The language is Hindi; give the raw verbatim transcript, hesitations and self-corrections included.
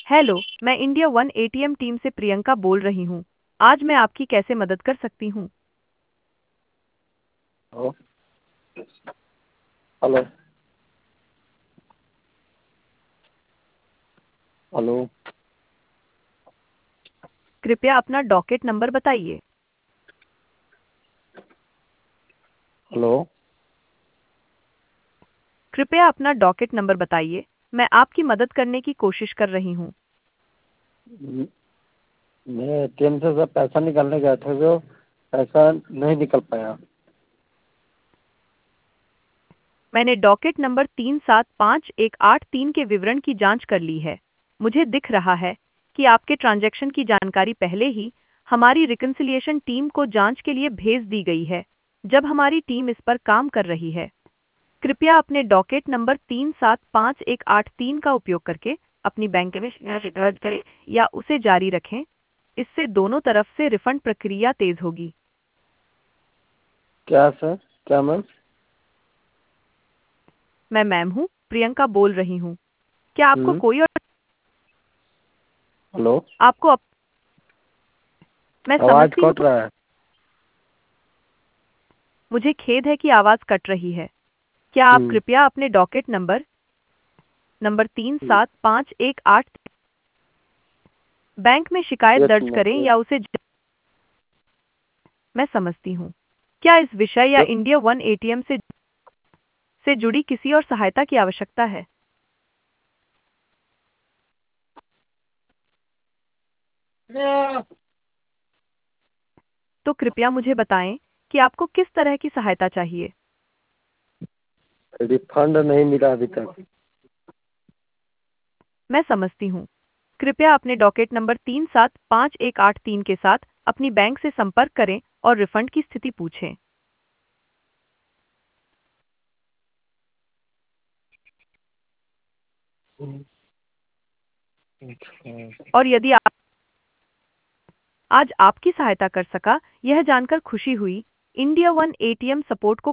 हेलो, मैं इंडिया वन एटीएम टीम से प्रियंका बोल रही हूँ। आज मैं आपकी कैसे मदद कर सकती हूँ? हेलो। हेलो। हेलो। कृपया अपना डॉकेट नंबर बताइए। हेलो। कृपया अपना डॉकेट नंबर बताइए। मैं आपकी मदद करने की कोशिश कर रही हूँ। म- मैं एटीएम से सर पैसा निकालने गया था, जो पैसा नहीं निकल पाया। मैंने डॉकेट नंबर तीन सात पाँच एक आठ तीन के विवरण की जांच कर ली है। मुझे दिख रहा है कि आपके ट्रांजैक्शन की जानकारी पहले ही हमारी रिकन्सिलिएशन टीम को जांच के लिए भेज दी गई है, जब हमारी टीम इस पर काम कर रही है। कृपया अपने डॉकेट नंबर तीन सात पाँच एक आठ तीन का उपयोग करके अपनी बैंक में शिकायत दर्ज करें या उसे जारी रखें। इससे दोनों तरफ से रिफंड प्रक्रिया तेज होगी। क्या सर? क्या मैम? मैं मैम हूँ, प्रियंका बोल रही हूँ। क्या आपको हम्म। कोई और हेलो। आपको अप... मैं आवाज समझती हूँ। कट रहा है। मुझे खेद है कि आवाज़ कट रही है। क्या आप हम्म। कृपया अपने डॉकेट नंबर नंबर तीन सात पाँच एक आठ बैंक में शिकायत एक दर्ज मिनट करें एक या उसे ज... मैं समझती हूँ। क्या इस विषय या इंडिया वन एटीएम से से जुड़ी किसी और सहायता की आवश्यकता है? तो कृपया मुझे बताएं कि आपको किस तरह की सहायता चाहिए। रिफंड नहीं मिला अभी तक। मैं समझती हूँ। कृपया अपने डॉकेट नंबर तीन सात पाँच एक आठ तीन के साथ अपनी बैंक से संपर्क करें और रिफंड की स्थिति पूछें। और यदि आप आज आपकी सहायता कर सका, यह जानकर खुशी हुई। इंडिया वन एटीएम सपोर्ट को